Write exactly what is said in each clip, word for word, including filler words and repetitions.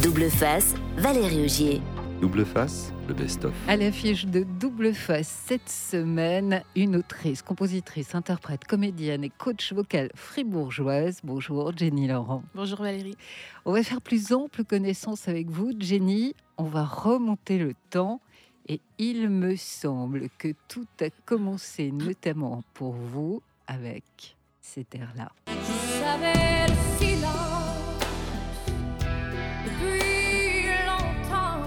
Double Face, Valérie Augier. Double Face, le best-of. À l'affiche de Double Face cette semaine, une autrice, compositrice, interprète, comédienne et coach vocal fribourgeoise. Bonjour Jenny Laurent. Bonjour Valérie. On va faire plus ample connaissance avec vous, Jenny. On va remonter le temps et il me semble que tout a commencé notamment pour vous avec cet air-là. J'avais le silence depuis longtemps.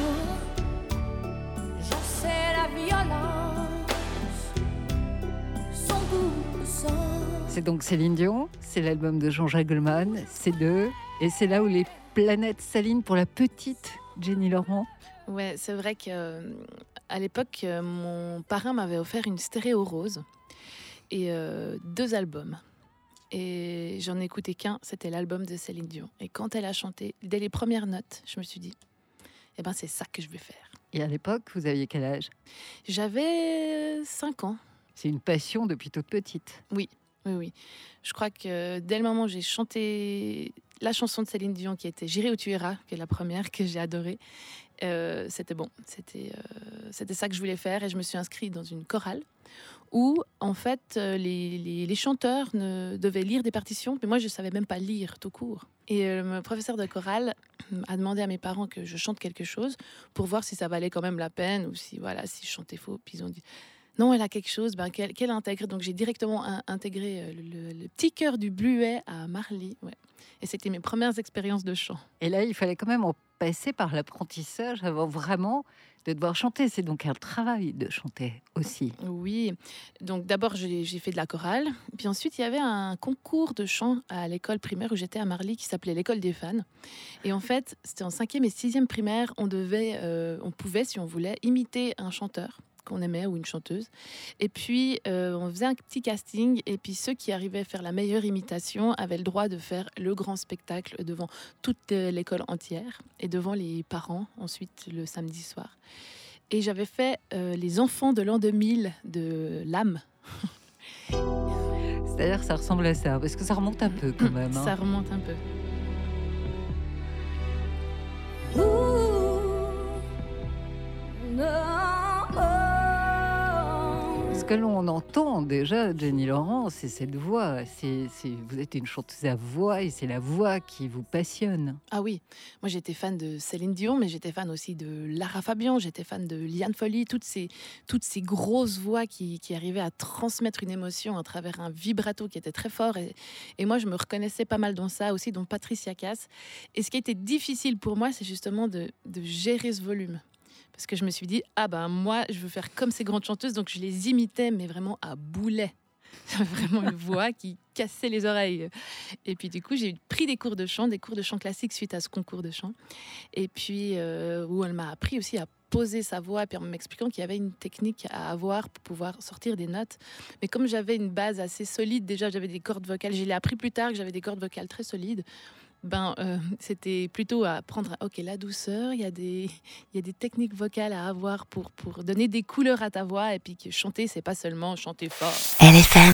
J'en sais la violence, son goût de sang. C'est donc Céline Dion, c'est l'album de Jean-Jacques Goldman, c'est deux, et c'est là où les planètes s'alignent pour la petite Jenny Laurent. Ouais, c'est vrai que euh, à l'époque, euh, mon parrain m'avait offert une stéréo rose et euh, deux albums. Et j'en ai écouté qu'un, c'était l'album de Céline Dion. Et quand elle a chanté, dès les premières notes, je me suis dit, eh ben c'est ça que je vais faire. Et à l'époque, vous aviez quel âge ? J'avais cinq ans. C'est une passion depuis toute petite. Oui, oui, oui. Je crois que dès le moment où j'ai chanté la chanson de Céline Dion qui était J'irai où tu iras, qui est la première que j'ai adorée, euh, c'était bon. C'était, euh, c'était ça que je voulais faire et je me suis inscrite dans une chorale où, en fait, les, les, les chanteurs ne devaient lire des partitions, mais moi, je ne savais même pas lire tout court. Et euh, le professeur de chorale a demandé à mes parents que je chante quelque chose pour voir si ça valait quand même la peine ou si, voilà, si je chantais faux. Puis ils ont dit... Non, elle a quelque chose ben, qu'elle, qu'elle intègre. Donc, j'ai directement in- intégré le, le, le petit cœur du Bluet à Marly. Ouais. Et c'était mes premières expériences de chant. Et là, il fallait quand même en passer par l'apprentissage avant vraiment de devoir chanter. C'est donc un travail de chanter aussi. Oui. Donc, d'abord, j'ai, j'ai fait de la chorale. Puis ensuite, il y avait un concours de chant à l'école primaire où j'étais à Marly qui s'appelait l'école des fans. Et en fait, c'était en cinquième et sixième primaire. On devait, euh, on pouvait, si on voulait, imiter un chanteur qu'on aimait ou une chanteuse. Et puis, euh, on faisait un petit casting. Et puis, ceux qui arrivaient à faire la meilleure imitation avaient le droit de faire le grand spectacle devant toute l'école entière et devant les parents, ensuite, le samedi soir. Et j'avais fait euh, les enfants de l'an deux mille de l'âme. C'est-à-dire que ça ressemble à ça, parce que ça remonte un peu quand même. Hein. Ça remonte un peu. Ouh, non. Ce que l'on entend déjà, Jenny Laurent, c'est cette voix. C'est, c'est, vous êtes une chanteuse à voix et c'est la voix qui vous passionne. Ah oui, moi j'étais fan de Céline Dion, mais j'étais fan aussi de Lara Fabian, j'étais fan de Liane Folly, toutes ces, toutes ces grosses voix qui, qui arrivaient à transmettre une émotion à travers un vibrato qui était très fort. Et, et moi je me reconnaissais pas mal dans ça aussi, dont Patricia Cass. Et ce qui était difficile pour moi, c'est justement de, de gérer ce volume. Parce que je me suis dit, ah ben moi, je veux faire comme ces grandes chanteuses. Donc je les imitais, mais vraiment à boulet. J'avais vraiment une voix qui cassait les oreilles. Et puis du coup, j'ai pris des cours de chant, des cours de chant classique suite à ce concours de chant. Et puis, euh, où elle m'a appris aussi à poser sa voix, et puis en m'expliquant qu'il y avait une technique à avoir pour pouvoir sortir des notes. Mais comme j'avais une base assez solide, déjà j'avais des cordes vocales, je l'ai appris plus tard que j'avais des cordes vocales très solides, ben, euh, c'était plutôt à apprendre à, ok, la douceur, il y a des, il y a des techniques vocales à avoir pour, pour donner des couleurs à ta voix, et puis que chanter, c'est pas seulement chanter fort. L F M.